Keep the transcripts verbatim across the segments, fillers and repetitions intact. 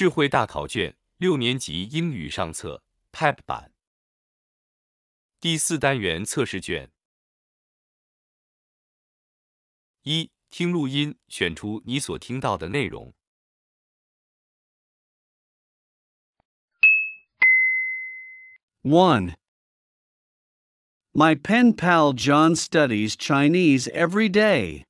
智慧大考卷六年级英语上册 P E P 版第四单元测试卷一、听录音，选出你所听到的内容。 one. My pen pal John studies Chinese every day.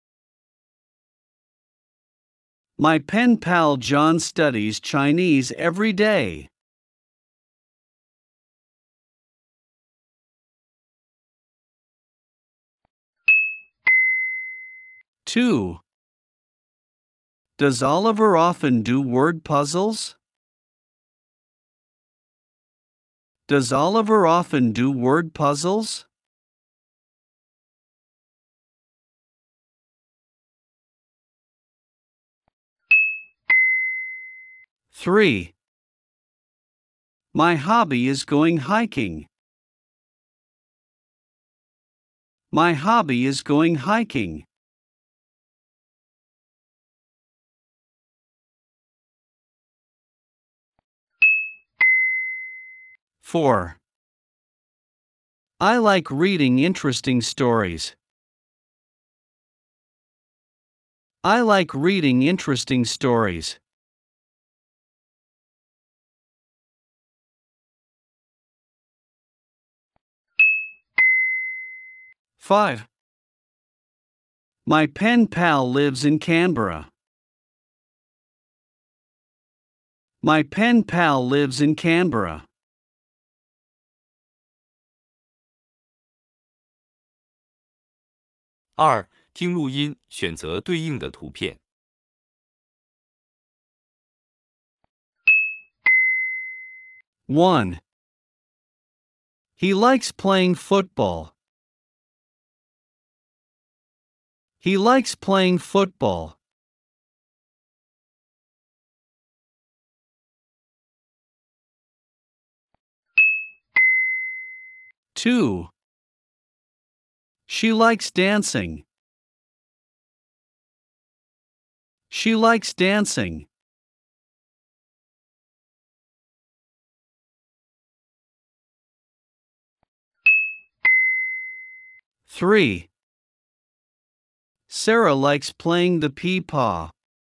My pen pal John studies Chinese every day. two. Does Oliver often do word puzzles? Does Oliver often do word puzzles? three. My hobby is going hiking. My hobby is going hiking. four. I like reading interesting stories. I like reading interesting stories. five. My pen pal lives in Canberra. My pen pal lives in Canberra. 二、听录音，选择对应的图片。 one. He likes playing football. He likes playing football. two. She likes dancing. She likes dancing. three. Sarah likes playing the peepaw.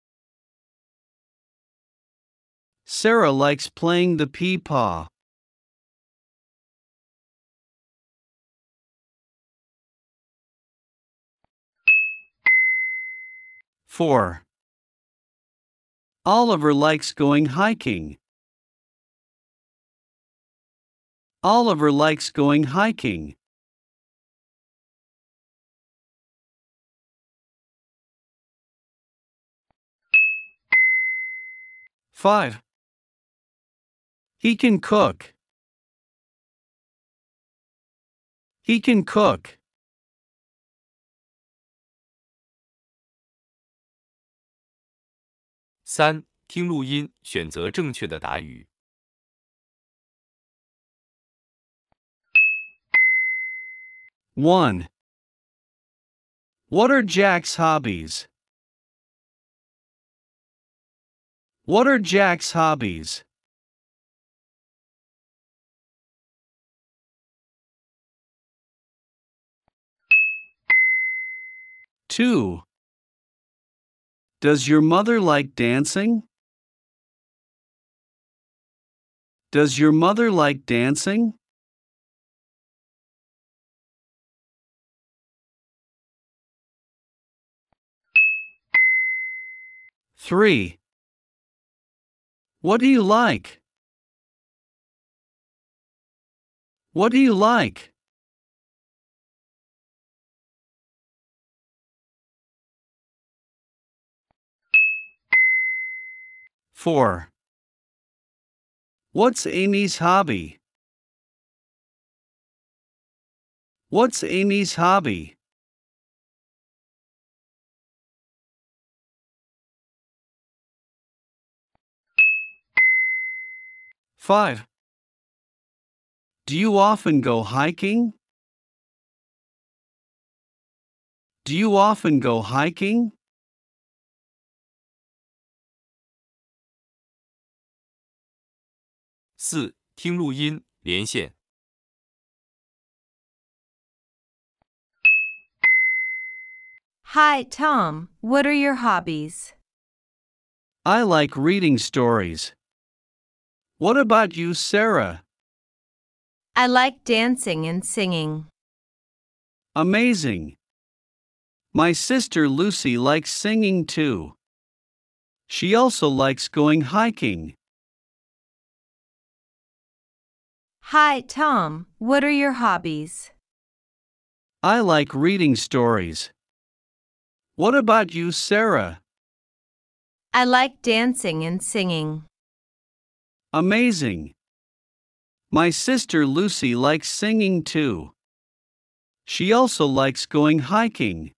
Sarah likes playing the peepaw. four. Oliver likes going hiking. Oliver likes going hiking. five. He can cook. He can cook. 三、听录音，选择正确的答语。 one. What are Jack's hobbies? What are Jack's hobbies? two. Does your mother like dancing? Does your mother like dancing? three. What do you like? What do you like? four. What's Amy's hobby? What's Amy's hobby? five. Do you often go hiking? Do you often go hiking? 四、听录音，连线。 Hi, Tom. What are your hobbies? I like reading stories. What about you, Sarah? I like dancing and singing. Amazing. My sister Lucy likes singing too. She also likes going hiking. Hi, Tom. What are your hobbies? I like reading stories. What about you, Sarah? I like dancing and singing. Amazing. My sister Lucy likes singing too. She also likes going hiking.